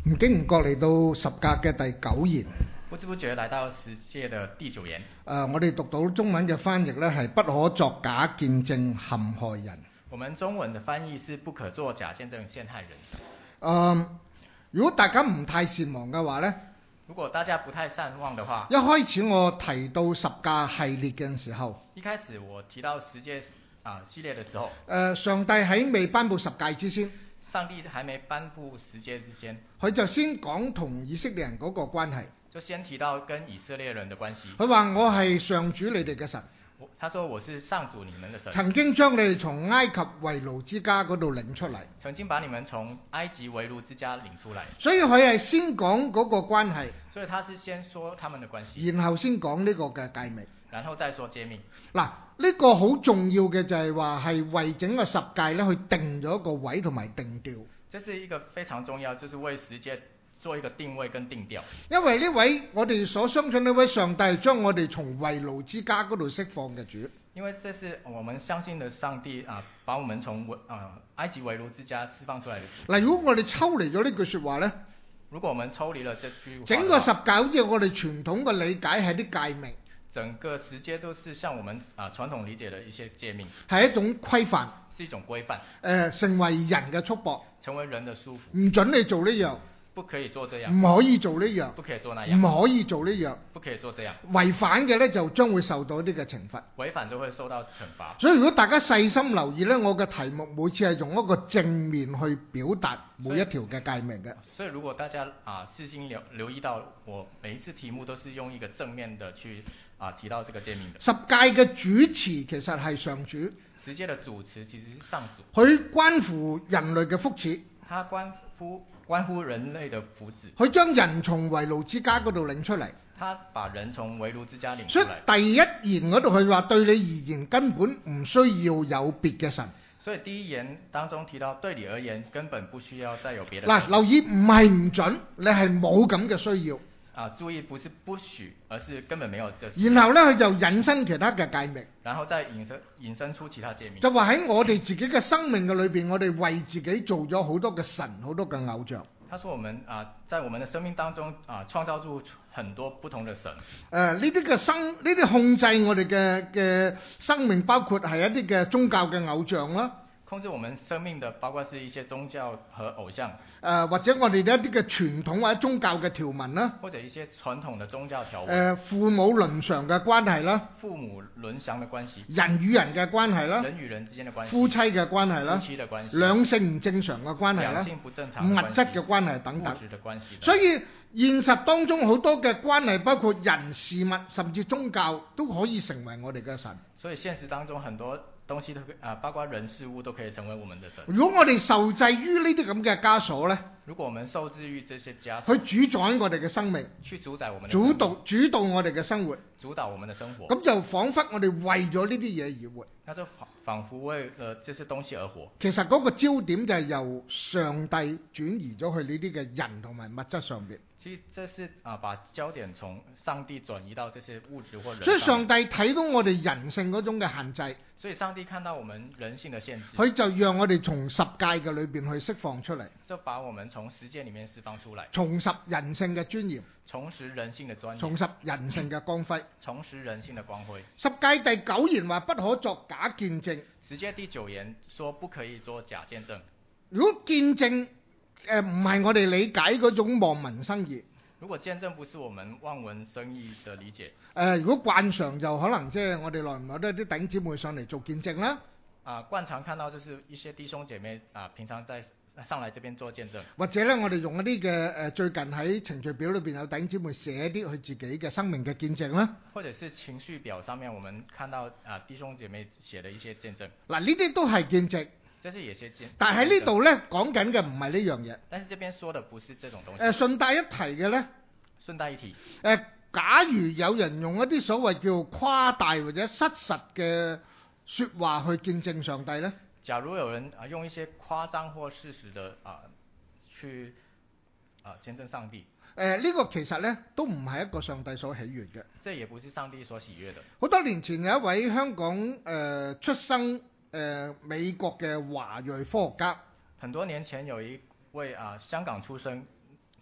唔經唔覺嚟到十誡嘅第九言， 不知不覺來到十誡的第九言。 我哋讀到中文嘅翻譯呢係不可作假見證陷害人。 我們中文的翻譯是不可作假見證陷害人。 如果大家唔太善忘嘅話呢， 如果大家不太善忘的話， 一開始我提到十誡系列嘅時候， 一開始我提到十誡系列的時候， 上帝喺未頒布十誡之先， 上帝還沒頒布十誡之前， 佢就先講同以色列人嗰個關係， 就先提到跟以色列人的關係。 佢話我係上主你哋嘅神， 他說我是上主你們的神， 曾經將你哋從埃及為奴之家嗰度領出嚟， 曾經把你們從埃及為奴之家領出來。 所以佢係先講嗰個關係， 所以他是先說他們的關係， 然後先講呢個嘅誡命， 然後再說誡命。 嗱，呢個好重要嘅就係話係為整個十誡咧去定咗一個位同埋定調。 這是一個非常重要，就是為十誡做一個定位跟定調。 因為呢位我哋所相信呢位上帝係將我哋從為奴之家嗰度釋放嘅主。 因為這是我們相信的上帝把我們從埃及為奴之家釋放出來的主。 嗱，如果我哋抽離咗呢句說話呢， 如果我們抽離了這句話， 整個十誡好似我哋傳統嘅理解係啲誡命， 整個十誡都是像我們傳統理解的一些誡命， 係一種規範， 是一種規範， 成為人嘅束縛， 成為人的束縛， 唔准你做呢樣， 不可以做這樣， 唔可以做呢樣， 不可以做那樣， 唔可以做呢樣， 不可以做這樣， 違反嘅呢就將會受到呢個懲罰。 違反就會受到懲罰。 所以如果大家細心留意呢，我嘅題目每次係用一個正面去表達每一條嘅誡命嘅。 所以如果大家細心留意到，我每一次題目都是用一個正面的去提到這個誡命的。 十誡嘅主詞其實係上主， 十誡的主詞其實是上主， 佢關乎人類嘅福祉， 他關乎人類的福祉， 佢將人從為奴之家嗰度領出嚟。 他把人從為奴之家領出所以來。 第一言嗰度佢話對你而言根本唔需要有別嘅神。 所以第一言當中提到對你而言根本不需要再有別的神。 嗱，留意唔係唔准，你係冇咁嘅需要。 注意不是不許，而是根本沒有這。 然後呢，佢就引申其他嘅誡命， 然後再引申出其他誡命。 就話喺我哋自己嘅生命嘅裏邊，我哋為自己做咗好多嘅神，好多嘅偶像。 他說我們在我們的生命當中創造出很多不同的神。 呢啲控制我哋嘅生命，包括係一啲嘅宗教嘅偶像啦。 控制我們生命的，包括是一些宗教和偶像， 或者我哋一啲嘅傳統或者宗教嘅條文啦， 或者一些傳統的宗教條文， 父母倫常嘅關係啦， 父母倫常的關係， 人與人嘅關係啦， 人與人之間的關係， 夫妻嘅關係啦， 夫妻的關係， 兩性唔正常嘅關係啦， 兩性不正常的關係， 物質嘅關係等等， 物質的關係。所以現實當中好多嘅關係，包括人事物甚至宗教，都可以成為我哋嘅神。 所以現實當中很多東西都包括人事物都可以成為我們的神。 如果我哋受制於呢啲咁嘅枷鎖呢， 如果我們受制於這些枷鎖， 去主宰我哋嘅生命， 去主宰我們的生命， 主導我哋嘅生活， 主導我們的生活， 咁就彷彿我哋為咗呢啲嘢而活。 那就仿佛為了這些東西而活。 其實嗰個焦點就係由上帝轉移咗去呢啲嘅人同埋物質上邊。 其實這是把焦點從上帝轉移到這些物質或人。 所以上帝睇到我哋人性嗰種嘅限制， 所以上帝看到我們人性的限制， 佢就讓我哋從十誡嘅裏邊去釋放出嚟， 就把我們從十誡裡面釋放出來， 重拾人性嘅尊嚴， 重拾人性的尊嚴， 重拾人性嘅光輝， 重拾人性的光輝。 十誡第九言話不可作假見證， 十誡第九言說不可以做假見證。 如果見證唔係我哋理解嗰種望文生義， 如果見證不是我們望文生義的理解， 如果慣常就可能即係我哋耐唔耐都有啲弟兄姊妹上嚟做見證啦。 慣常看到就是一些弟兄姐妹平常在上來這邊做見證， 或者咧我哋用一啲嘅最近喺程序表裏邊有弟兄姊妹寫一啲佢自己嘅生命嘅見證啦。 或者是情緒表上面我們看到弟兄姐妹寫的一些見證。 嗱，呢啲都係見證。 這是也些見證， 但係喺呢度咧講緊嘅唔係呢樣嘢。 但是這邊說的不是這種東西。 順帶一提嘅咧， 順帶一提， 假如有人用一啲所謂叫誇大或者失實嘅說話去見證上帝咧， 假如有人用一些誇張或事實的去見證上帝， 呢個其實咧都唔係一個上帝所喜悅嘅。 這也不是上帝所喜悅的。 好多年前有一位香港出生美國嘅華裔科學家， 很多年前有一位香港出生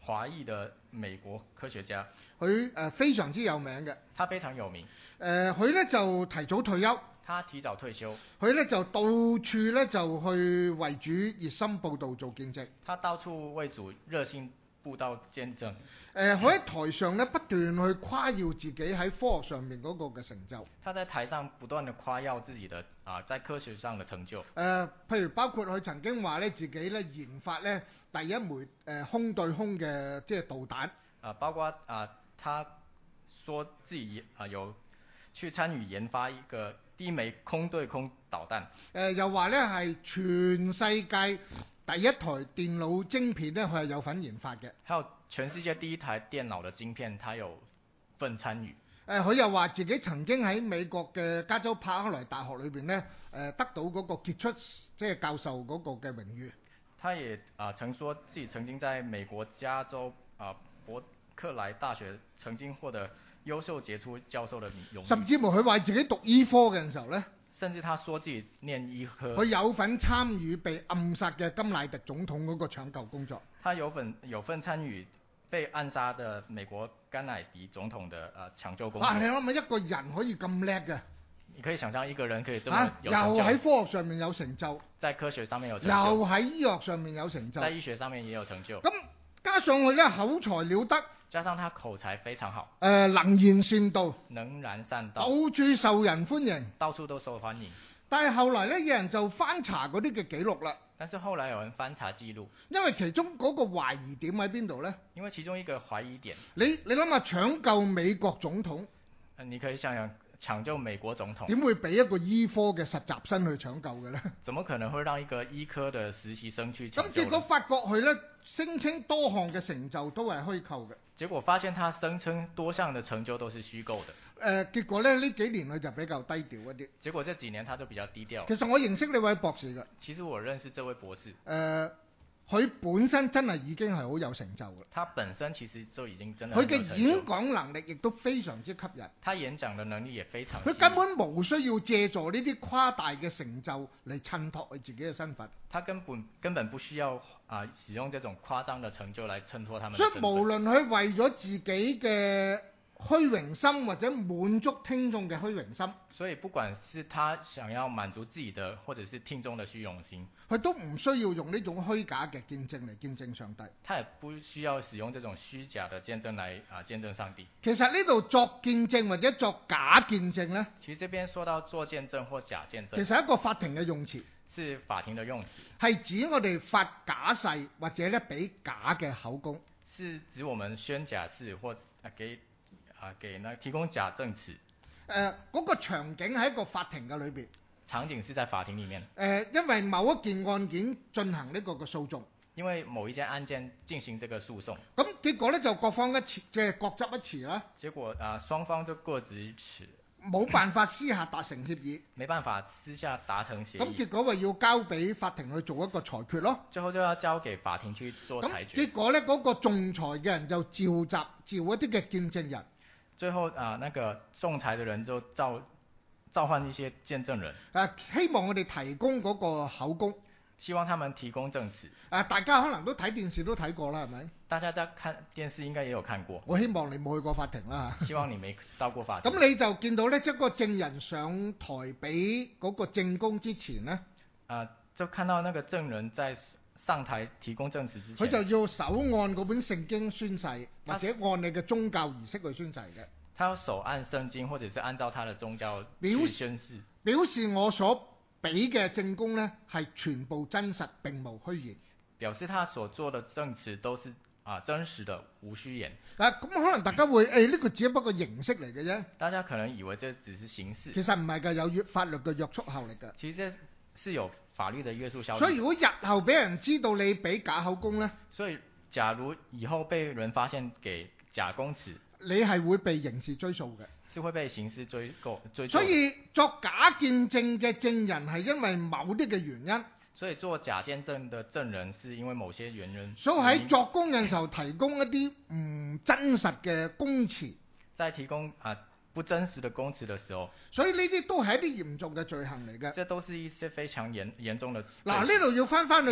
華裔的美國科學家， 佢非常之有名嘅。 他非常有名。 佢呢就提早退休， 他提早退休， 佢呢就到處呢就去為主熱心佈道做見證。 他到處為主熱心佈道見證。 佢喺台上呢不斷去誇耀自己喺科學上面嗰個嘅成就。 他在台上不斷地誇耀自己的在科學上的成就。 譬如包括佢曾經話呢自己呢研發呢第一枚空對空嘅即係導彈。 包括他說自己有去參與研發一個第一枚空對空導彈。 又話呢係全世界第一台電腦晶片呢，佢係有份研發嘅。 還有全世界第一台電腦的晶片，他有份參與。 佢又話自己曾經喺美國嘅加州柏克萊大學裏邊呢，得到嗰個傑出即係教授嗰個嘅榮譽。 他也曾說自己曾經在美國加州伯克萊大學曾經獲得優秀傑出教授的榮譽。 甚至乎佢話自己讀醫科嘅時候呢， 甚至他說自己念醫科， 佢有份參與被暗殺嘅甘迺迪總統嗰個搶救工作。 他有份參與被暗殺的美國甘迺迪總統的搶救工作。 你諗下一個人可以咁叻嘅？ 你可以想象一個人可以這麼有成就， 又喺科學上面有成就， 在科學上面有成就， 又喺醫學上面有成就， 在醫學上面也有成就。 咁加上佢呢口才了得， 加上他口才非常好， 能言善道， 能言善道， 到處受人歡迎， 到處都受歡迎。 但係後來呢，有人就翻查嗰啲嘅記錄啦。 但是後來有人翻查記錄， 因為其中嗰個懷疑點喺邊度呢？ 因為其中一個懷疑點， 你諗下搶救美國總統， 你可以想想搶救美國總統， 點會俾一個醫科嘅實習生去搶救嘅呢？ 怎麼可能會讓一個醫科嘅實習生去搶救？ 咁結果發覺佢呢聲稱多項嘅成就都係虛構嘅。 結果發現他聲稱多項嘅成就都是虛構的。 結果呢幾年佢就比較低調一啲。 結果這幾年他就比較低調。 其實我認識呢位博士嘅。 其實我認識這位博士。 佢本身真係已經係好有成就嘅。 他本身其實就已經真係佢嘅演講能力亦都非常之吸引。 他演講嘅能力也非常。 佢根本無需要借助呢啲誇大嘅成就嚟襯托佢自己嘅身份。 他根本不需要使用這種誇張嘅成就來襯托他們。 所以無論佢為咗自己嘅虛榮心或者滿足聽眾嘅虛榮心， 所以不管是他想要滿足自己的，或者是聽眾的虛榮心， 佢都唔需要用呢種虛假嘅見證嚟見證上帝。 他也不需要使用這種虛假的見證來見證上帝。 其實呢度作見證或者作假見證呢， 其實這邊說到作見證或假見證， 其實係一個法庭嘅用詞， 是法庭的用詞， 係指我哋發假誓或者咧俾假嘅口供， 是指我們宣假誓或給提供假證詞。 嗰個場景喺一個法庭嘅裏邊， 場景是在法庭裡面。 因為某一件案件進行呢個嘅訴訟， 因為某一件案件進行這個訴訟， 咁結果咧就各方一詞，即係各執一詞啦。 結果雙方都各執一詞， 冇辦法私下達成協議， 沒辦法私下達成協議。 咁結果咪要交俾法庭去做一個裁決咯。 最後就要交給法庭去做裁決。 結果咧嗰個仲裁嘅人就召一啲嘅見證人。 最後那個仲裁的人就召喚一些見證人， 希望我哋提供嗰個口供， 希望他們提供證詞。 大家可能都睇電視都睇過啦，係咪？ 大家在看電視應該也有看過。 我希望你冇去過法庭啦。 希望你沒到過法庭。 咁你就見到呢，即係個證人上台俾嗰個證供之前呢， 就看到那個證人在上台提供證詞之前， 佢就要手按嗰本聖經宣誓，或者按你嘅宗教儀式去宣誓嘅。 他要手按聖經，或者是按照他的宗教去宣誓， 表示我所俾嘅證供呢係全部真實，並無虛言。 表示他所做的證詞都是真實的，無虛言。 咁可能大家會呢個只不過形式嚟嘅啫。 大家可能以為這只是形式， 其實唔係㗎，有法律嘅約束效力㗎。 其實這是有法律的約束效力。 所以如果日後俾人知道你俾假口供呢， 所以假如以後被人發現給假供詞， 你係會被刑事追訴嘅， 是會被刑事追究。 所以作假見證嘅證人係因為某啲嘅原因， 所以做假見證的證人是因為某些原因。 所以喺作供嘅時候提供一啲唔真實嘅供詞， 在提供不真實的供詞的時候， 所以呢啲都係一啲嚴重嘅罪行嚟嘅。 這都是一些非常嚴重的罪。 嗱，呢度要翻去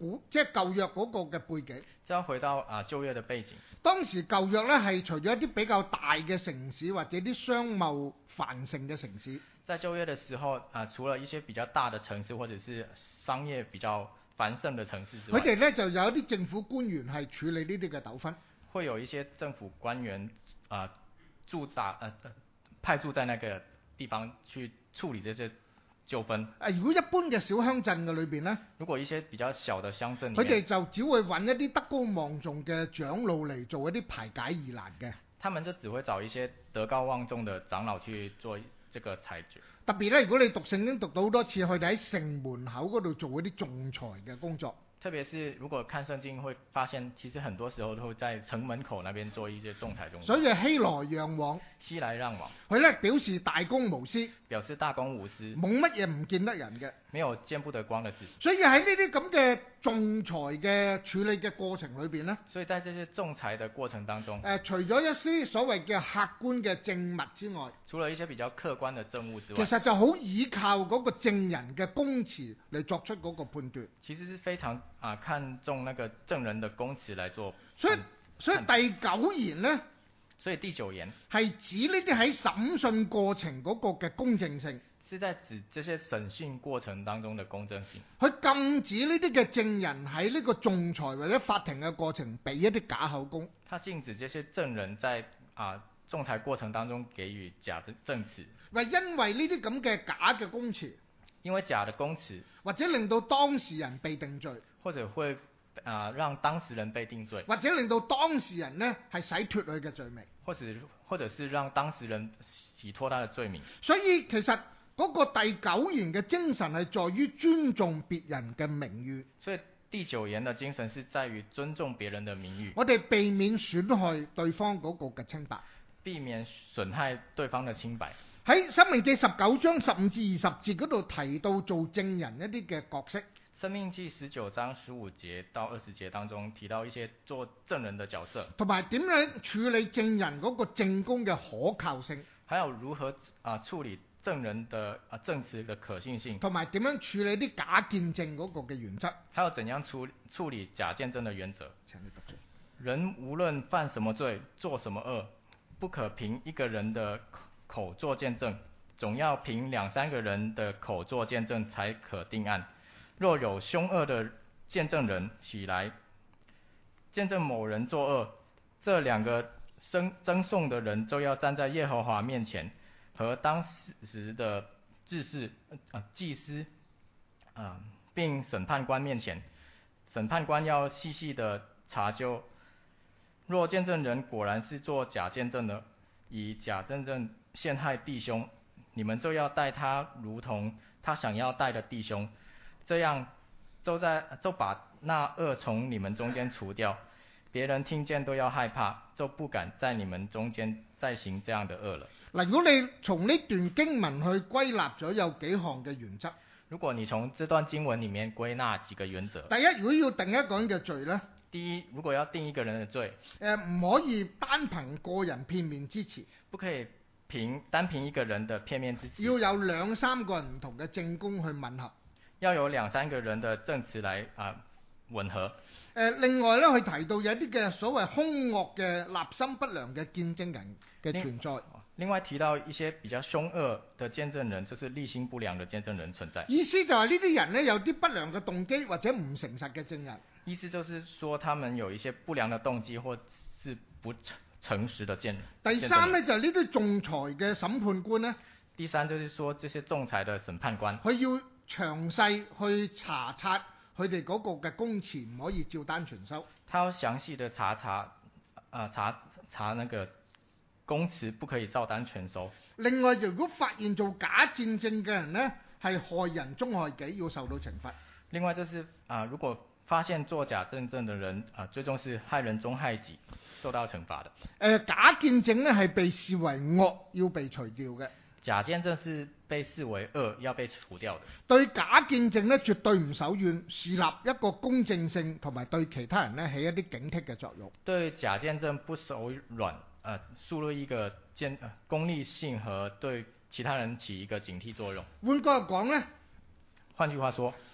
即係舊約嗰個嘅背景。 這要回到舊約的背景。 當時舊約咧係除咗一啲比較大嘅城市或者啲商貿繁盛嘅城市， 在舊約的時候除了一些比較大的城市或者是商業比較繁盛的城市之外， 佢哋咧就有一啲政府官員係處理呢啲嘅糾紛， 會有一些政府官員派駐在那個地方去處理這些糾紛。 如果一般嘅小鄉鎮嘅裏邊呢， 如果一些比較小的鄉鎮， 佢哋就只會揾一啲德高望重嘅長老嚟做一啲排解疑難嘅。 他們就只會找一些德高望重的長老去做這個裁決。 特別咧，如果你讀聖經讀到好多次，佢哋喺城門口嗰度做一啲仲裁嘅工作。 特別是如果看聖經會發現，其實很多時候都會在城門口那邊做一些仲裁工作。 所以係熙來攘往， 熙來攘往。 佢咧表示大公無私， 表示大公無私， 冇乜嘢唔見得人嘅， 沒有見不得光的事。 所以喺呢啲咁嘅仲裁嘅處理嘅過程裏邊呢， 所以在這些仲裁的過程當中， 除咗一啲所謂嘅客觀嘅證物之外， 除了一些比較客觀的證物之外， 其實就好依靠嗰個證人嘅供詞嚟作出嗰個判斷。 其實是非常看重那個證人的供詞來做。 所以第九言呢， 所以第九言係指呢啲喺審訊過程嗰個嘅公正性， 是在指這些審訊過程當中的公正性。 佢禁止呢啲嘅證人喺呢個仲裁或者法庭嘅過程俾一啲假口供。 他禁止這些證人在仲裁過程當中給予假的證詞。 因為呢啲咁嘅假嘅供詞， 因為假的供詞， 或者令到當事人被定罪， 或者會讓當事人被定罪， 或者令到當事人呢係洗脫佢嘅罪名， 或者是讓當事人洗脫他的罪名。 所以其實嗰個第九言嘅精神係在於尊重別人嘅名譽。 所以第九言的精神是在於尊重別人的名譽。 我哋避免損害對方嗰個嘅清白， 避免損害對方的清白。 喺《申命記》19章15至20節嗰度提到做證人一啲嘅角色，《 申命記》19章15節到20節當中提到一些做證人的角色， 同埋點樣處理證人嗰個證供嘅可靠性， 還有如何處理證人的證詞的可信性， 同埋點樣處理啲假見證嗰個嘅原則， 還有怎樣處理假見證的原則。 請你讀出。 人無論犯什麼罪，做什麼惡，不可憑一個人的口作見證，總要憑2-3個人的口作見證才可定案。若有兇惡的見證人起來見證某人作惡，這2個爭訟的人就要站在耶和華面前，和當時的祭司並審判官面前，審判官要細細的查究。若見證人果然是做假見證的，以假見證陷害弟兄，你們就要待他如同他想要待的弟兄，這樣就把那惡從你們中間除掉，別人聽見都要害怕，就不敢在你們中間再行這樣的惡了。 嗱，如果你從呢段經文去歸納咗有幾項嘅原則， 如果你從這段經文裡面歸納幾個原則， 第一，如果要定一個人嘅罪呢， 第一，如果要定一個人的罪， 唔可以單憑個人片面之詞， 不可以單憑一個人的片面之詞， 要有2-3個人唔同嘅證供去吻合， 要有2-3個人的證詞來吻合。 另外咧，佢提到有啲嘅所謂兇惡嘅立心不良嘅見證人嘅存在。 另外提到一些比較兇惡的見證人，就是立心不良的見證人存在。 意思就係呢啲人呢，有啲不良嘅動機或者唔誠實嘅證人。 意思就是說他們有一些不良的動機或是不誠實的見證人。 第三呢，就係呢啲仲裁嘅審判官呢。 第三就是說這些仲裁的審判官， 佢要詳細去查察佢哋嗰個嘅供詞，唔可以照單全收。 他要詳細的查那個供詞，不可以照單全收。 另外，如果發現做假見證嘅人呢，係害人終害己，要受到懲罰。 另外就是如果發現作假見證的人最終是害人終害己，受到懲罰的。 假見證呢係被視為惡，要被除掉嘅。 假見證是被視為惡，要被除掉的。 對假見證呢，絕對唔手軟，樹立一個公正性，同埋對其他人呢起一啲警惕嘅作用。 對假見證不手軟，樹立一個公利性和對其他人起一個警惕作用。 換句話講呢， 換句話說，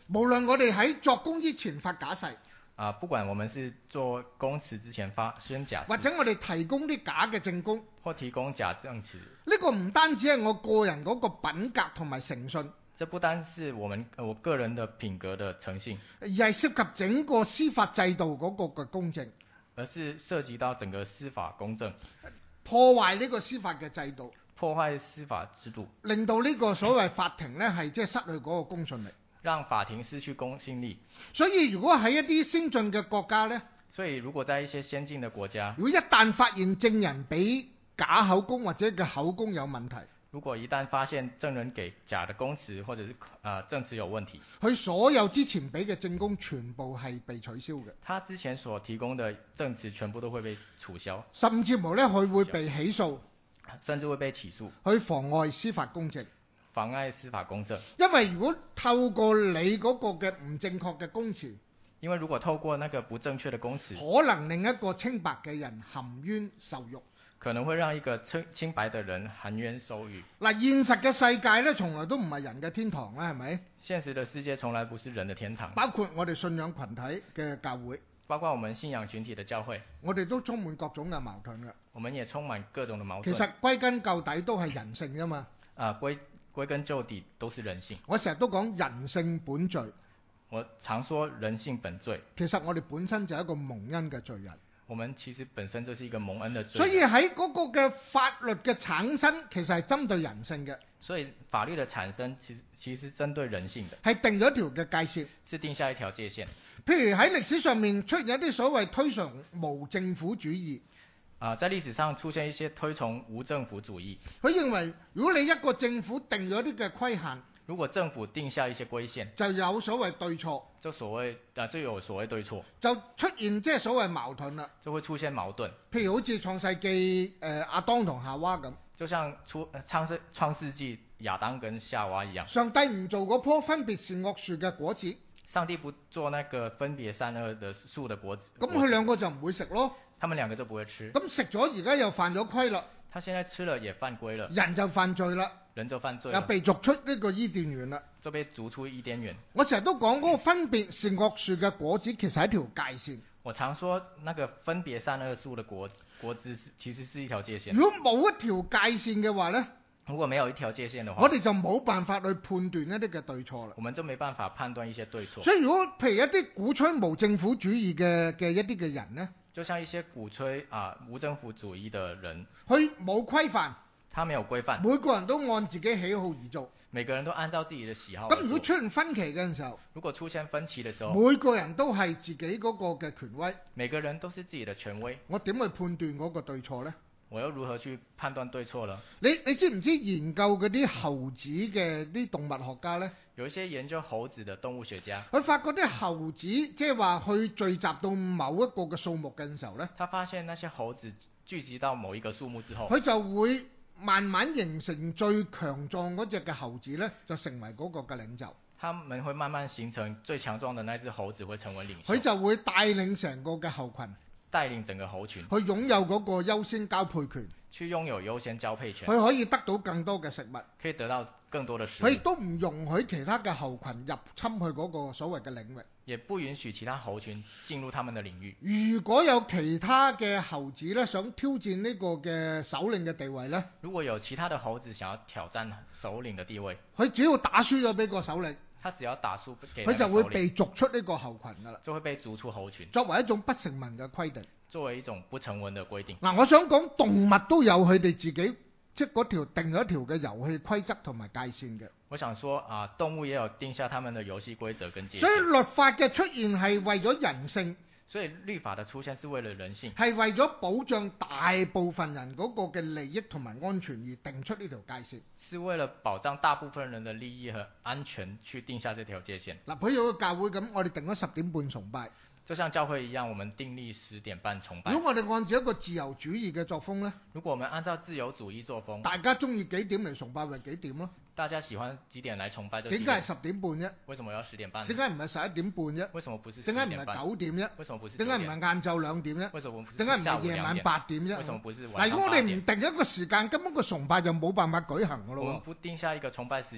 無論我哋喺作工之前發假誓， 不管我們是做供詞之前宣假誓， 或者我哋提供啲假嘅證供， 或提供假證詞， 呢個唔單止係我個人嗰個品格同埋誠信， 這不單是我個人的品格的誠信， 而係涉及整個司法制度嗰個嘅公正， 而是涉及到整個司法公正， 破壞呢個司法嘅制度， 破壞司法制度， 令到呢個所謂法庭呢係即係失去嗰個公信力。 讓法庭失去公信力。 所以如果喺一啲先進嘅國家呢， 所以如果在一些先進的國家， 如果一旦發現證人俾假口供或者嘅口供有問題， 如果一旦發現證人給假的供詞或者是證詞有問題， 佢所有之前俾嘅證供全部係被取消嘅， 他之前所提供的證詞全部都會被取消， 甚至乎呢佢會被起訴， 甚至會被起訴， 去妨礙司法公正。 妨礙司法公正。 因為如果透過你嗰個嘅唔正確嘅供詞， 因為如果透過那個不正確的供詞， 可能令一個清白嘅人含冤受辱， 可能會讓一個清白的人含冤受辱。 嗱，現實嘅世界呢，從來都唔係人嘅天堂啦，係咪？ 現實的世界從來不是人的天堂， 包括我哋信仰群體嘅教會， 包括我們信仰群體的教會， 我哋都充滿各種嘅矛盾嘅。 我們也充滿各種的矛盾。 其實歸根究底都係人性啫嘛。 歸根究底都是人性。 我成日都講人性本罪。 我常說人性本罪。 其實我哋本身就係一個蒙恩嘅罪人。 我們其實本身就是一個蒙恩的罪人。 所以喺嗰個嘅法律嘅產生，其實係針對人性嘅。 所以法律的產生其實針對人性的， 係定咗一條嘅界線， 是定下一條界線。 譬如喺歷史上面出現一啲所謂推崇無政府主義。 在歷史上出現一些推崇無政府主義。 佢認為如果你一個政府定咗啲嘅規限， 如果政府定下一些規限， 就有所謂對錯， 就有所謂對錯， 就出現即係所謂矛盾啦， 就會出現矛盾。 譬如好似創世記亞當同夏娃咁， 就像創世記亞當跟夏娃一樣， 上帝唔做嗰棵分別善惡樹嘅果子， 上帝不做那個分別善惡的樹的果子， 咁佢兩個就唔會食咯。 他們兩個就不會吃。 咁食咗而家又犯咗規啦。 他現在吃了也犯規了。 人就犯罪啦。 人就犯罪了。 又被逐出呢個伊甸園啦。 就被逐出伊甸園。 我成日都講嗰個分別善惡樹嘅果子其實係一條界線。 我常說那個分別善惡樹的果子其實是一條界線。 如果冇一條界線嘅話呢， 如果沒有一條界線的話， 我哋就冇辦法去判斷一啲嘅對錯啦。 我們就沒辦法判斷一些對錯。 所以如果譬如一啲鼓吹無政府主義嘅一啲嘅人呢， 就像一些鼓吹無政府主義的人， 佢冇規範， 他沒有規範， 每個人都按自己喜好而做， 每個人都按照自己的喜好。 咁如果出現分歧嘅時候， 如果出現分歧的時候， 每個人都係自己嗰個嘅權威， 每個人都是自己的權威， 我點去判斷嗰個對錯呢？ 我又如何去判斷對錯呢？ 你知唔知研究嗰啲猴子嘅啲動物學家呢？ 有一些研究猴子的動物學家， 佢發覺啲猴子即係話去聚集到某一個嘅數目嘅時候呢， 他發現那些猴子聚集到某一個數目之後， 佢就會慢慢形成最強壯嗰隻嘅猴子呢，就成為嗰個嘅領袖。 他們會慢慢形成最強壯的那隻猴子會成為領袖， 佢就會帶領成個嘅猴群， 帶領整個猴群， 去擁有嗰個優先交配權， 去擁有優先交配權， 佢可以得到更多嘅食物， 可以得到更多的食物， 佢亦都唔容許其他嘅猴群入侵去嗰個所謂嘅領域， 也不允許其他猴群進入他們的領域。 如果有其他嘅猴子呢，想挑戰呢個嘅首領嘅地位呢， 如果有其他的猴子想要挑戰首領的地位， 佢只要打輸咗俾個首領， 他只要打輸給佢就會被逐出呢個猴群噶啦， 就會被逐出猴群， 作為一種不成文嘅規定。 作為一種不成文的規定。 嗱，我想講動物都有佢哋自己即係嗰條定咗一條嘅遊戲規則同埋界線嘅。 我想說動物也有定下他們的遊戲規則跟界線。 所以律法嘅出現係為咗人性。 所以律法的出現是為了人性， 係為咗保障大部分人嗰個嘅利益同埋安全而定出呢條界線。 是為了保障大部分人的利益和安全去定下這條界線。 嗱，譬如個教會咁，我哋定咗10點半崇拜。 就像教會一樣，我們訂立10點半崇拜。 如果我哋按照一個自由主義嘅作風呢， 如果我們按照自由主義作風， 大家中意幾點嚟崇拜咪幾點咯。 大家喜歡幾點來崇拜就幾點。 點解係10點半啫？ 為什麼要10點半？ 點解唔係11點半啫？ 為什麼不是11 點解唔點半？ 係9點啫？ 為什麼不是9點？ 點解唔係晏晝2點啫？ 為什麼不是點解唔係夜晚8點啫？ 為什麼不是晚上8點？ 嗱，如果我哋唔定一個時間，根本個崇拜就冇辦法舉行噶咯。 我們不定下一個崇拜時間，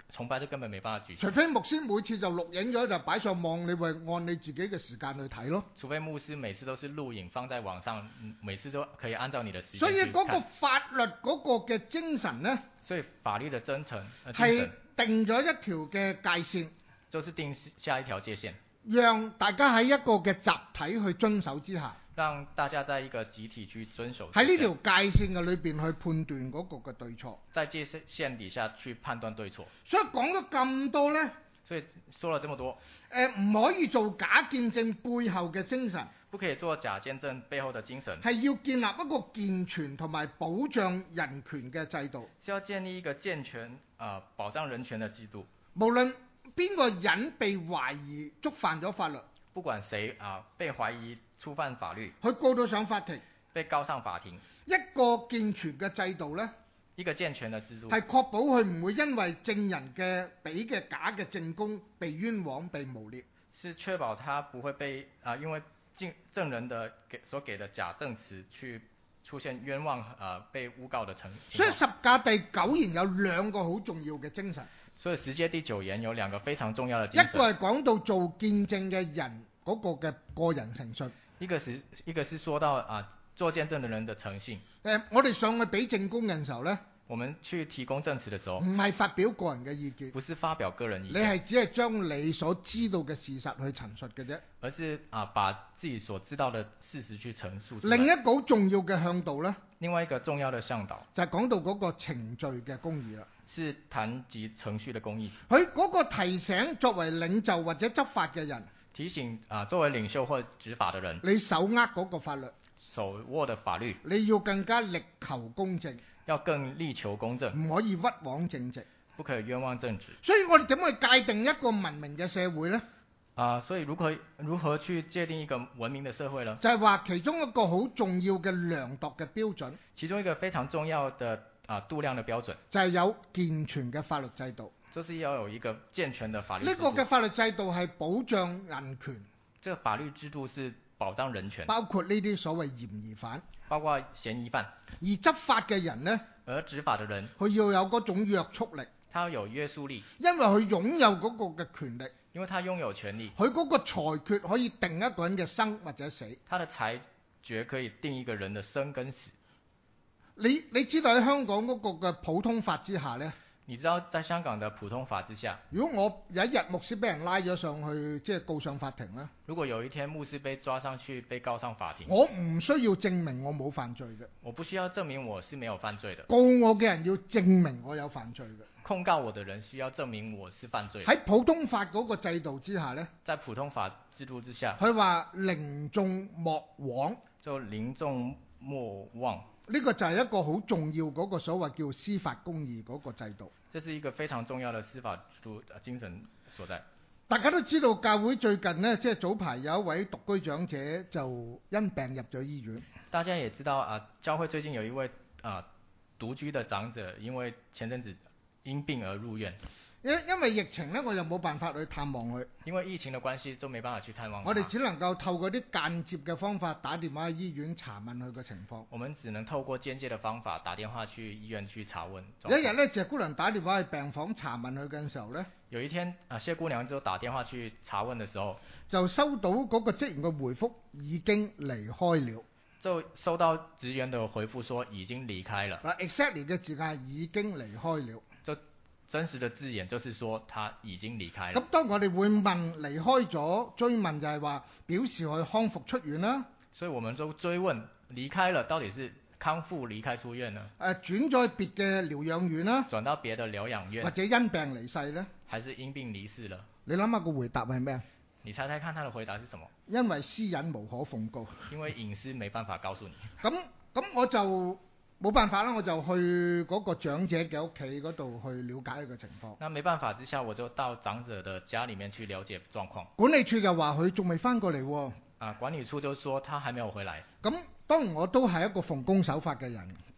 崇拜就根本沒辦法舉除行。 非牧師每次就錄影咗就擺上網，你會按你自己嘅時間去睇咯。 除非牧師每次都是錄影放在網上，每次都可以按照你的時間所以去嗰個看。 法律嗰個嘅精神呢， 所以法律的精係神定咗一條嘅界線， 就是定下一條界線， 讓大家喺一個嘅集體去遵守之下， 讓大家在一個集體去遵守。 喺呢條界線嘅裏邊去判斷嗰個嘅對錯。 在界線底下去判斷對錯。 所以講咗咁多呢， 所以說了這麼多， 唔可以做假見證背後嘅精神， 不可以做假見證背後的精神， 係要建立一個健全同埋保障人權嘅制度。 是要建立一個健全保障人權的制度。 無論邊個人被懷疑觸犯咗法律， 不管誰被懷疑觸犯法律， 佢告到上法庭， 被告上法庭， 一個健全嘅制度呢， 一個健全的制度係確保佢唔會因為證人嘅俾嘅假嘅證供被冤枉、被誣蔑， 是確保他不會被因為證人的所給的假證詞去出現冤枉被誣告的情況。 所以十誡第9言有兩個好重要嘅精神。 所以十誡第9言有兩個非常重要的精神。 一個係講到做見證嘅人嗰個嘅個人誠信， 一個是說到做見證的人的誠信。 我哋上去俾證供嘅時候呢， 我們去提供證詞的時候， 唔係發表個人嘅意見， 不是發表個人意你見， 係只係將你所知道嘅事實去陳述嘅啫。 而是把自己所知道的事實去陳述出來。 另一個好重要嘅向導呢， 另外一個重要的向導就係講到嗰個程序嘅公義啦。 是談及程序的公義。 佢嗰個提醒作為領袖或者執法嘅人， 提醒作為領袖或執法的人， 你手握嗰個法律， 手握的法律， 你要更加力求公正， 要更力求公正， 唔可以屈枉正直。 不可以冤枉正直。 所以我哋點去界定一個文明嘅社會呢？ 所以如何去界定一個文明的社會呢？ 就係話其中一個好重要嘅量度嘅標準， 其中一個非常重要的度量的標準， 就係有健全嘅法律制度。 就是要有一個健全的法律制度。 呢個嘅法律制度係保障人權， 這個法律制度是保障人權， 包括呢啲所謂嫌疑犯， 包括嫌疑犯。 而執法嘅人呢， 而執法的人， 佢要有嗰種約束力， 他要有約束力， 因為佢擁有嗰個嘅權力， 因為他擁有權力， 佢嗰個裁決可以定一個人嘅生或者死。 他的裁決可以定一個人的生跟死。 你知道喺香港嗰個嘅普通法之下呢， 你知道在香港的普通法之下， 如果我有一日牧師俾人拉咗上去，即係告上法庭呢， 如果有一天牧師被抓上去被告上法庭， 我唔需要證明我冇犯罪嘅， 我不需要證明我是沒有犯罪的， 告我嘅人要證明我有犯罪嘅。 控告我的人需要證明我是犯罪的。 喺普通法嗰個制度之下呢， 在普通法制度之下， 佢話寧縱莫枉， 就寧縱莫枉。 呢個就係一個好重要嗰個所謂叫司法公義嗰個制度。 這是一個非常重要的司法制度精神所在。 大家都知道教會最近呢，即係早排有一位獨居長者就因病入咗醫院。 大家也知道教會最近有一位獨居的長者，因為前陣子因病而入院。 因為疫情呢，我就冇辦法去探望佢。 因為疫情的關係，就沒辦法去探望他。 我哋只能夠透過啲間接嘅方法打電話去醫院查問佢嘅情況。 我們只能透過間接的方法打電話去醫院去查問。 有一日呢，謝姑娘打電話去病房查問佢嘅時候呢， 有一天謝姑娘就打電話去查問的時候， 就收到嗰個職員嘅回覆已經離開了。 就收到職員的回覆說已經離開了。 exactly 嘅字眼係已經離開了。 就真實的字眼就是說他已經離開了。 咁當我哋會問離開咗，追問就係話表示佢康復出院啦。 所以我們就追問離開了到底是康復離開出院呢？ 轉咗別嘅療養院啦， 轉到別的療養院， 或者因病離世呢？ 還是因病離世了？ 你諗下個回答係咩？ 你猜猜看他的回答是什麼？ 因為私隱無可奉告。 因為隱私沒辦法告訴你。 咁我就冇辦法啦，我就去嗰個長者嘅屋企嗰度去了解佢嘅情況。 那沒辦法之下，我就到長者的家裡面去了解狀況。 管理處就話佢仲未翻過嚟喎。 管理處就說他還沒有回來。 咁當然我都係一個奉公守法嘅人，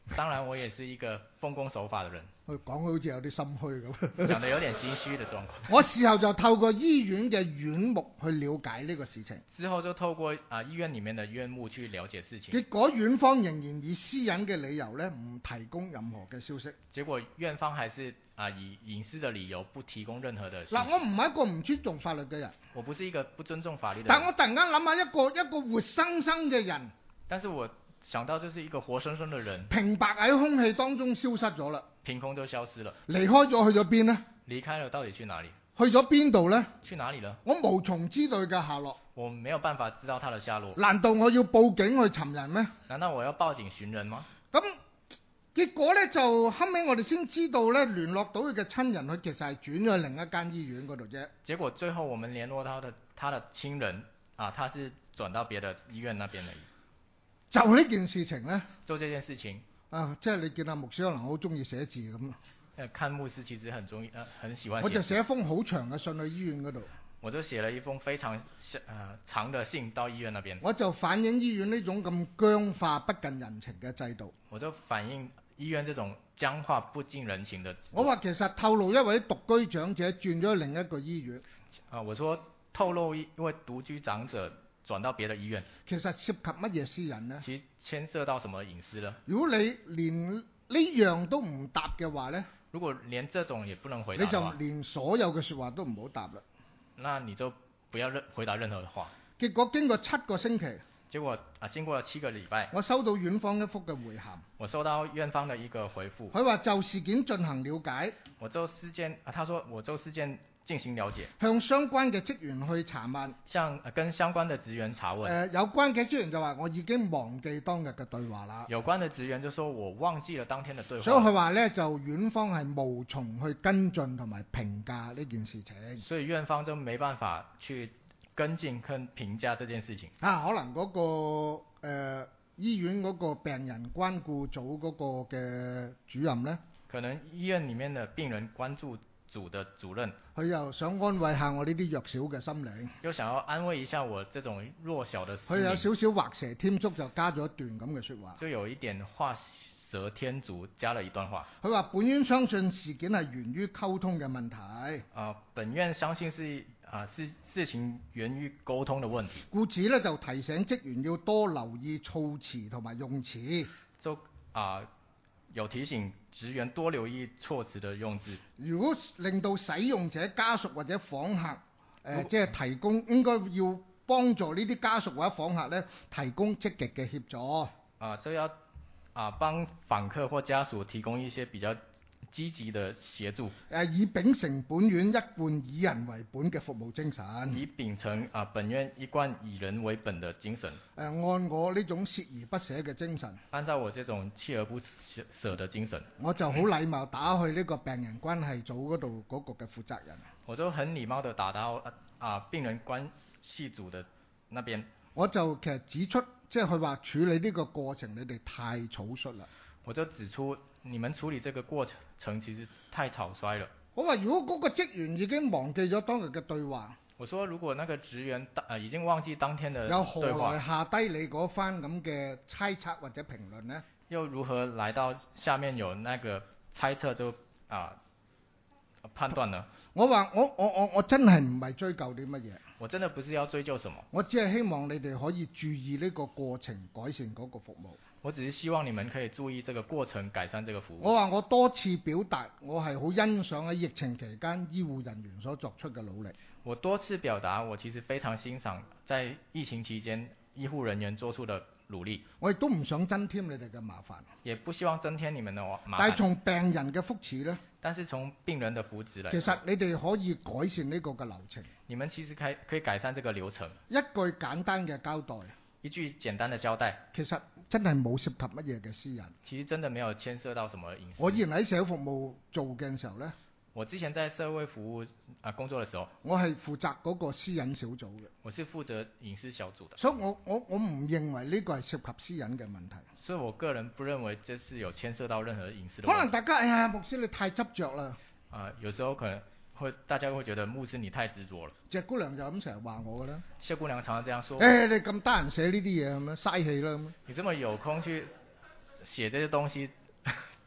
當然，我也是一個奉公守法的人， 佢講好似有啲心虛咁。 講得有點心虛的狀況。 我事後就透過醫院嘅院牧去了解呢個事情， 之後就透過醫院裡面的院牧去了解事情。 結果院方仍然以私隱嘅理由咧，唔提供任何嘅消息。 結果院方還是以隱私的理由不提供任何的信息。 嗱，我唔係一個唔尊重法律嘅人， 我不是一個不尊重法律的人。 但我突然間諗下一個活生生嘅人， 但是我想到這是一個活生生的人， 平白喺空氣當中消失咗啦， 憑空就消失了， 離開咗去咗邊呢？ 離開了到底去哪裡？ 去咗邊度呢？ 去哪裡了？ 我無從知道佢嘅下落。 我沒有辦法知道他的下落。 難道我要報警去尋人咩？ 難道我要報警尋人嗎？ 咁結果呢，就後尾我哋先知道呢，聯絡到佢嘅親人，佢其實係轉咗去另一間醫院嗰度啫。 結果最後我們聯絡到他的親人他是轉到別的醫院那邊而已。 就呢件事情呢， 做這件事情即係你見阿牧師可能好中意寫字咁。 看牧師其實很中意，很喜歡寫字。 我就寫一封好長嘅信去醫院嗰度。 我就寫了一封非常長的信到醫院那邊。 我就反映醫院呢種咁僵化不近人情嘅制度。 我就反映醫院這種僵化不近人情的。 我話其實透露一位獨居長者轉咗另一個醫院。 我說透露一位獨居長者轉到別的醫院。 其實涉及乜嘢私隱呢？ 其實牽涉到什麼隱私呢？ 如果你連呢樣都唔答嘅話呢， 如果連這種也不能回答的話， 你就連所有嘅說話都唔好答啦。 那你就不要回答任何話。 結果經過7個星期， 結果經過了7個禮拜， 我收到院方一封嘅回函。 我收到院方的一個回覆。 佢話就事件進行了解。 他說我就事件進行了解， 向相關嘅職員去查問， 跟相關的職員查問。 有關嘅職員就話我已經忘記當日嘅對話啦。 有關的職員就說我忘記了當天的對話。 所以佢話呢，就院方係無從去跟進同埋評價呢件事情。 所以院方就沒辦法去跟進跟評價這件事情。 可能嗰個醫院嗰個病人關顧組嗰個嘅主任呢， 可能醫院裡面的病人關注組的主任， 佢又想安慰下我呢啲弱小嘅心靈， 又想要安慰一下我這種弱小的心靈。 佢有少少畫蛇添足，就加咗一段咁嘅說話。 就有一點畫蛇添足，加了一段話。 佢話本院相信事件係源於溝通嘅問題。 本院相信事情源於溝通的問題。 故此呢，就提醒職員要多留意措辭同埋用詞。 就有提醒職員多留意措辭的用字。 如果令到使用者家屬或者訪客，即係提供，應該要幫助呢啲家屬或者訪客呢，提供積極嘅協助。 就要幫訪客或家屬提供一些比較積極的協助。 以秉承本院一貫以人為本嘅服務精神。 以秉承本院一貫以人為本的精神。 按我呢種鍥而不捨嘅精神。 按照我這種鍥而不捨的精神。 我就好禮貌打去呢個病人關係組嗰度嗰個嘅負責人。 我就很禮貌地打到病人關係組的那邊。 我就其實指出，即係佢話處理呢個過程你哋太草率啦。 我就指出你們處理這個過程其實太草率了。 我話如果嗰個職員已經忘記咗當日嘅對話， 我說如果那個職員已經忘記當天的對話， 又何來下低你嗰番咁嘅猜測或者評論呢？ 又如何來到下面有那個猜測就判斷呢？ 我話我真係唔係追究啲乜嘢。 我真的不是要追究什麼。 我只係希望你哋可以注意呢個過程，改善嗰個服務。 我只是希望你們可以注意這個過程，改善這個服務。 我話我多次表達，我係好欣賞喺疫情期間醫護人員所作出嘅努力。 我多次表達，我其實非常欣賞在疫情期間醫護人員做出的努力。 我亦都唔想增添你哋嘅麻煩， 也不希望增添你們的麻煩。 但係從病人嘅福祉呢？ 但是從病人的福祉來， 其實你哋可以改善呢個嘅流程。 你們其實可以改善這個流程。 一句簡單嘅交代， 一句簡單的交代， 其實真係冇涉及乜嘢嘅私隱。 其實真的沒有牽涉到什麼隱私。 我以前喺社會服務做嘅時候呢， 我之前在社會服務工作的時候， 我係負責嗰個私隱小組嘅。 我是負責隱私小組的。 所以我唔認為呢個係涉及私隱嘅問題。 所以我個人不認為這是有牽涉到任何隱私的問題。 可能大家牧師你太執着啦。 有時候可能大家會覺得牧師你太執着了。 謝姑娘就咁成日話我㗎啦。 謝姑娘常常這樣說。 你咁得閒寫呢啲嘢咁樣嘥氣啦咁。 你這麼有空去寫這些東西，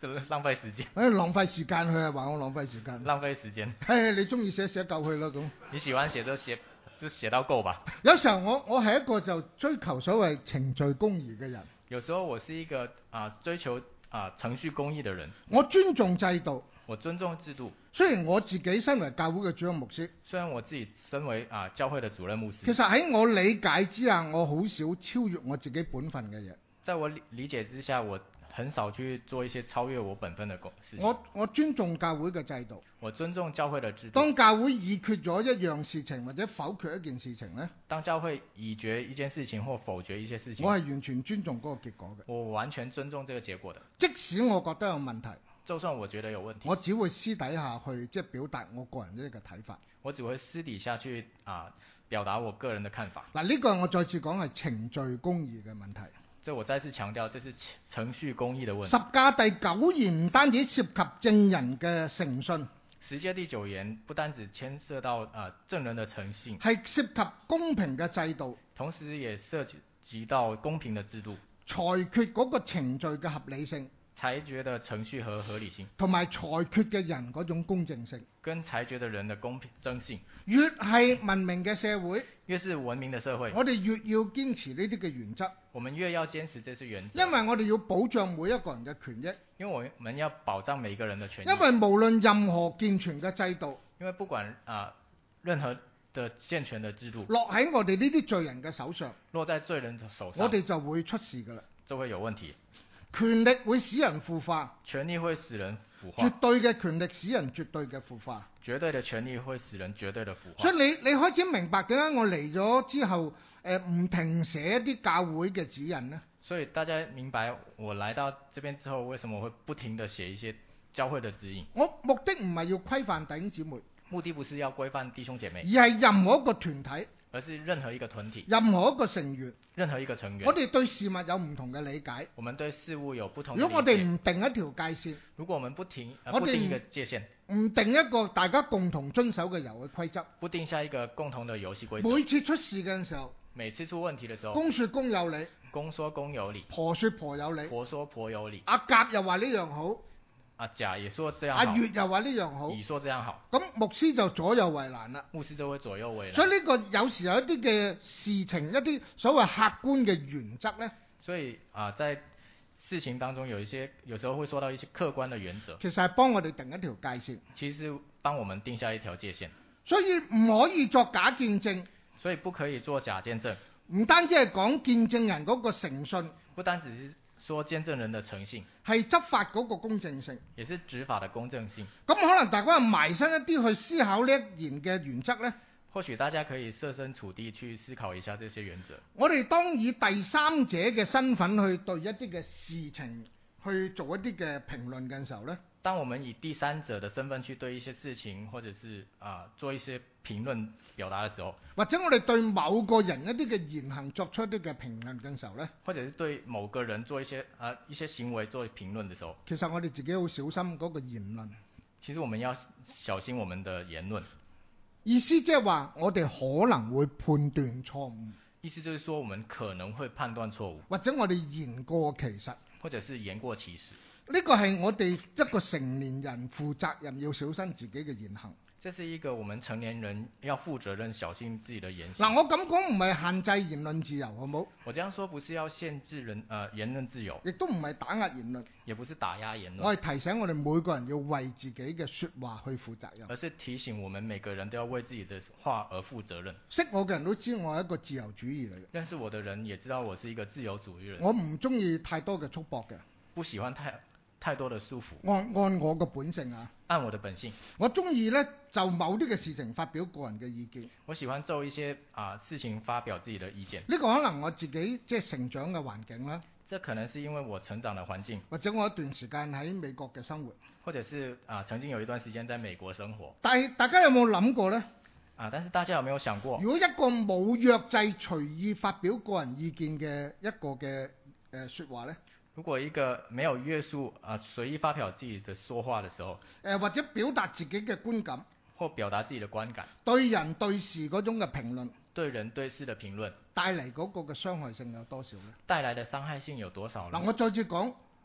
這浪費時間。 浪費時間，佢係話我浪費時間。 浪費時間。 你中意寫夠佢啦咁。 你喜歡寫就寫到夠吧。 有時候我係一個就追求所謂程序公義嘅人。 有時候我是一個追求程序公義的人。 我尊重制度。 我尊重制度。 雖然我自己身為教會嘅主任牧師， 雖然我自己身為教會的主任牧師， 其實喺我理解之下，我好少超越我自己本分嘅嘢。 在我理解之下，我很少去做一些超越我本分的事情。 我尊重教會嘅制度。 我尊重教會的制度。 當教會議決咗一樣事情或者否決一件事情呢， 當教會議決一件事情或否決一些事情， 我係完全尊重嗰個結果嘅。 我完全尊重這個結果的。 即使我覺得有問題， 就算我覺得有問題， 我只會私底下去表達我個人嘅睇法。 我只會私底下去表達我個人的看法。 嗱，呢個我再次講係程序公義嘅問題。 這我再次強調，這是程序公義的問題。 十誡第9言唔單止涉及證人嘅誠信， 十誡第9言不單止牽涉到證人的誠信， 係涉及公平嘅制度， 同時也涉及到公平的制度， 裁決嗰個程序嘅合理性， 裁決的程序和合理性， 同埋裁決嘅人嗰種公正性， 跟裁決的人的公平正性。 越係文明嘅社會， 越是文明的社會， 我哋越要堅持呢啲嘅原則。 我們越要堅持這些原則， 因為我哋要保障每一個人嘅權益。 因為我們要保障每一個人的權益。 因為無論任何健全嘅制度， 因為不管任何的健全的制度落喺我哋呢啲罪人嘅手上， 落在罪人手上， 我哋就會出事㗎啦， 就會有問題。 權力會使人腐化， 權力會使人腐化， 絕對嘅權力使人絕對嘅腐化， 絕對的權力會使人絕對的腐化。 所以你開始明白點解我嚟咗之後唔停寫一啲教會嘅指引呢？ 所以大家明白我來到這邊之後，為什麼我會不停地寫一些教會的指引？ 我目的唔係要規範弟兄姊妹， 目的不是要規範弟兄姐妹， 而係任何一個團體， 而是任何一個團體， 任何一個成員， 任何一個成員， 我哋對事物有唔同嘅理解。 我們對事物有不同的理解。 如果我哋唔定一條界線， 如果我們不定一個界線， 唔定一個大家共同遵守嘅遊戲規則， 不定下一個共同的遊戲規則， 每次出事嘅時候， 每次出問題的時候， 公說公有理， 公說公有理， 婆說婆有理， 婆說婆有理。 阿甲又話呢樣好， 阿甲也說這樣好， 阿乙又話呢樣好， 乙說這樣好， 咁牧師就左右為難啦。 牧師就會左右為難。 所以呢個有時有一啲嘅事情，一啲所謂客觀嘅原則呢， 所以在事情當中有時候會說到一些客觀的原則， 其實係幫我哋定一條界線， 其實幫我們定下一條界線。 所以唔可以作假見證， 所以不可以做假見證。 唔單止係講見證人嗰個誠信， 不單只是說見證人的誠信， 係執法嗰個公正性， 也是執法的公正性。 咁可能大家埋身一啲去思考呢一言嘅原則呢， 或許大家可以設身處地去思考一下這些原則。 我哋當以第三者嘅身份去對一啲嘅事情去做一啲嘅評論嘅時候呢， 當我們以第三者的身份去對一些事情，或者是做一些評論表達的時候， 或者我哋對某個人一啲嘅言行作出一啲嘅評論嘅時候呢， 或者是對某個人做一些行為做評論的時候， 其實我哋自己好小心嗰個言論。 其實我們要小心我們的言論。 意思即係話我哋可能會判斷錯誤， 意思就是說我們可能會判斷錯誤， 或者我哋言過其實， 或者是言過其實。 呢個係我哋一個成年人負責任要小心自己嘅言行。 這是一個我們成年人要負責任、小心自己的言行。 嗱，我咁講唔係限制言論自由，好冇？ 我這樣說不是要限制言論自由， 亦都唔係打壓言論， 也不是打壓言論。 我係提醒我哋每個人要為自己嘅說話去負責任。 而是提醒我們每個人都要為自己的話而負責任。 識我嘅人都知我係一個自由主義嚟嘅。 認識我的人也知道我是一個自由主義人。 我唔中意太多嘅束縛嘅， 不喜歡太多的束縛。 按我個本性啊， 按我的本性， 我中意呢就某啲嘅事情發表個人嘅意見。 我喜歡就一些事情發表自己的意見。 呢個可能我自己即係成長嘅環境啦。 這可能是因為我成長的環境， 或者我一段時間喺美國嘅生活， 或者是曾經有一段時間在美國生活。 但係大家有冇諗過呢？ 但是大家有沒有想過， 如果一個冇約制隨意發表個人意見嘅一個嘅說話呢？ 如果一個沒有約束隨意發表自己的說話的時候， 或者表達自己嘅觀感， 或表達自己的觀感， 對人對事嗰種嘅評論， 對人對事的評論， 帶嚟嗰個嘅傷害性有多少呢？ 帶來的傷害性有多少呢？ 嗱，我再次講，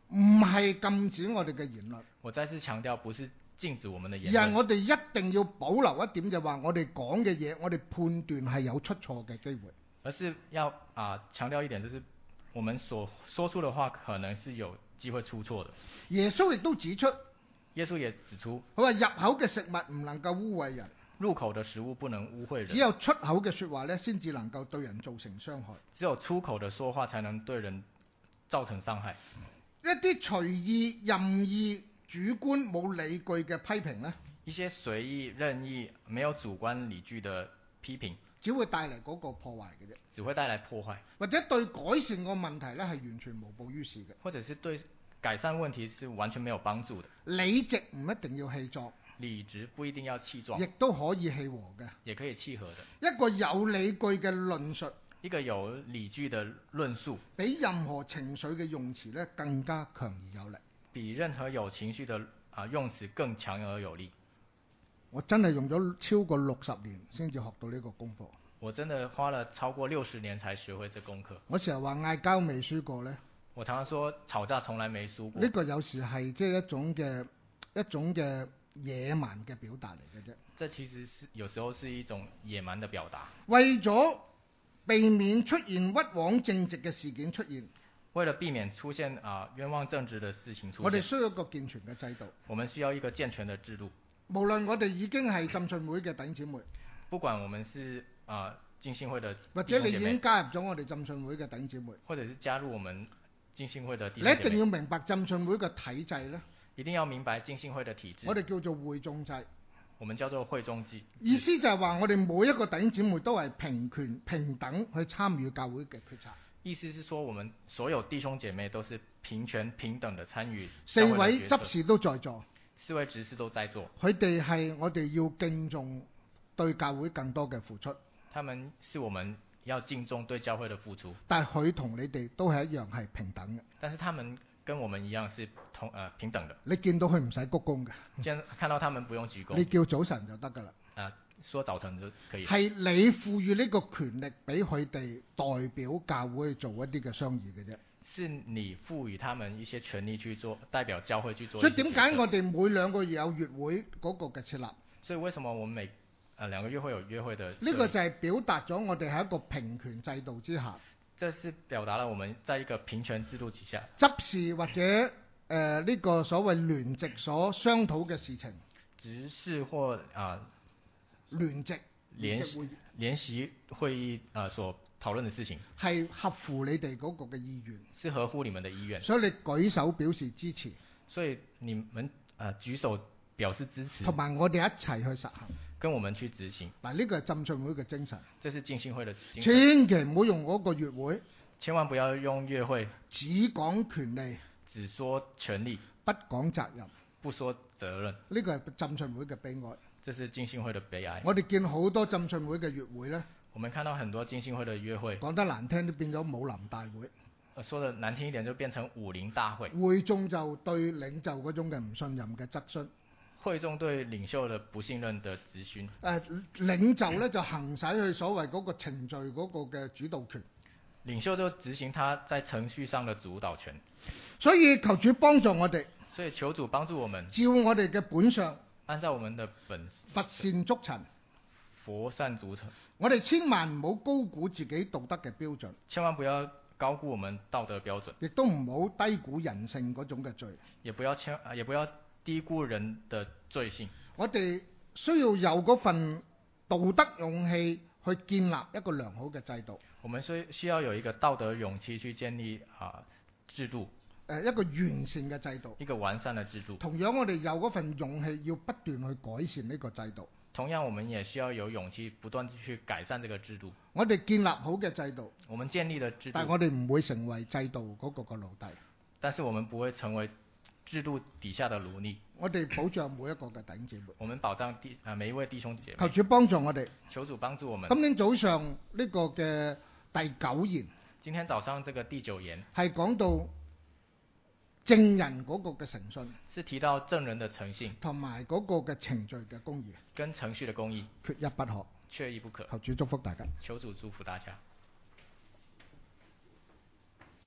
唔係禁止我哋嘅言論， 我再次強調，不是禁止我們的而言論， 係我哋一定要保留一點，就話我哋講嘅嘢，我哋判斷係有出錯嘅機會。 而是要強調一點，就是我們所說出的話可能是有機會出錯的。 耶穌亦都指出， 耶穌也指出， 佢話入口嘅食物唔能夠污穢人， 入口的食物不能污穢人， 只有出口嘅說話咧，先至能夠對人造成傷害。 只有出口的說話才能對人造成傷害。 一啲隨意、任意、主觀冇理據嘅批評呢， 一些隨意、任意、沒有主觀理據的批評， 只會帶嚟嗰個破壞嘅啫， 只會帶來破壞， 或者對改善個問題呢係完全無補於事嘅。 或者是對改善問題是完全沒有幫助的。 理直唔一定要氣壯， 理直不一定要氣壯， 亦都可以氣和嘅。 也可以契合的。 一個有理據嘅論述， 一個有理據的論述， 比任何情緒嘅用詞呢更加強而有力。 比任何有情緒的用詞更強而有力。 我真係用咗超過60年先至學到呢個功課。 我真的花了超過60年才學會這功課。 我成日話嗌交未輸過呢， 我常常說吵架從來沒輸過。 呢個有時係即係一種嘅野蠻嘅表達嚟嘅啫。 這其實是有時候是一種野蠻的表達。 為咗避免出現屈枉正直嘅事件出現， 為了避免出現冤枉正直的事情出現， 我哋需要一個健全嘅制度。 我們需要一個健全的制度。 無論我哋已經係浸信會嘅弟兄姊妹， 不管我們是浸信會的弟兄姐妹， 或者你已經加入咗我哋浸信會嘅弟兄姊妹， 或者是加入我們浸信會的弟你兄姐妹， 一定要明白浸信會嘅體制呢， 一定要明白浸信會的體制。 我哋叫做會眾制， 我們叫做會眾制， 意思就係話我哋每一個弟兄姊妹都係平權平等去參與教會嘅決策。 意思是說，我們所有弟兄姐妹都是平權平等的參與。 4位執事都在座 ，4位執事都在座， 佢哋係我哋要敬重對教會更多嘅付出。 他們是我們要敬重對教會的付出。 但係佢同你哋都係一樣係平等嘅。 但是他們跟我們一樣是平等的。 你見到佢唔使鞠躬嘅， 看到他們不用鞠躬， 你叫早晨就得㗎啦。 說早晨就可以。 係你賦予呢個權力俾佢哋代表教會去做一啲嘅商議嘅啫。 是你賦予他們一些權力去做，代表教會去做。 所以點解我哋每2個月有月會嗰個嘅設立？ 所以為什麼我們每2個月會有約會的？ 呢個就係表達咗我哋喺一個平權制度之下。 這是表達了我們在一個平權制度之下。 執事或者呢個所謂聯席所商討嘅事情， 執事或聯席聯席會議所討論的事情， 係合乎你哋嗰個嘅意願， 是合乎你們的意願。 所以你舉手表示支持， 所以你們舉手表示支持， 同埋我哋一齊去實行， 跟我們去執行。 嗱，呢個係浸信會嘅精神。 這是浸信會的精神。 千祈唔好用嗰個月會， 千萬不要用月會， 只講權利， 只說權利， 不講責任， 不說責任。 呢個係浸信會嘅悲哀。 這是浸信會的悲哀。 我哋見好多浸信會嘅月會呢， 我們看到很多浸信會的約會， 講得難聽都變咗武林大會。 說得難聽一點就變成武林大會。 會眾就對領袖嗰種嘅唔信任嘅質詢， 會眾對領袖的不信任的質詢。 領袖呢就行使佢所謂嗰個程序嗰個嘅主導權。 領袖就執行他在程序上的主導權。 所以求主幫助我哋。 所以求主幫助我們， 照我哋嘅本相， 按照我們的本乏善足陳， 佛善足陳。 我哋千萬唔好高估自己道德嘅標準， 千萬不要高估我們道德標準， 亦都唔好低估人性嗰種嘅罪， 也不要低估人的罪性。 我哋需要有嗰份道德勇氣去建立一個良好嘅制度。 我們需要有一個道德勇氣去建立制度， 一個完善嘅制度， 一個完善的制度。 同樣我哋有嗰份勇氣，要不斷去改善呢個制度。 同樣，我們也需要有勇氣，不斷去改善這個制度。 我哋建立好嘅制度， 我們建立的制度， 但我哋唔會成為制度嗰個嘅奴隸。 但是我們不會成為制度底下的奴隸。 我哋保障每一個嘅弟兄姊妹。 我們保障每一位弟兄姐妹。 求主幫助我哋。 求主幫助我們。 今天早上呢個嘅第9言， 今天早上這個第9言係講到證人嗰個嘅誠信， 是提到證人的誠信， 同埋嗰個嘅程序嘅公義， 跟程序的公義， 缺一不可， 缺一不可。 求主祝福大家。 求主祝福大家。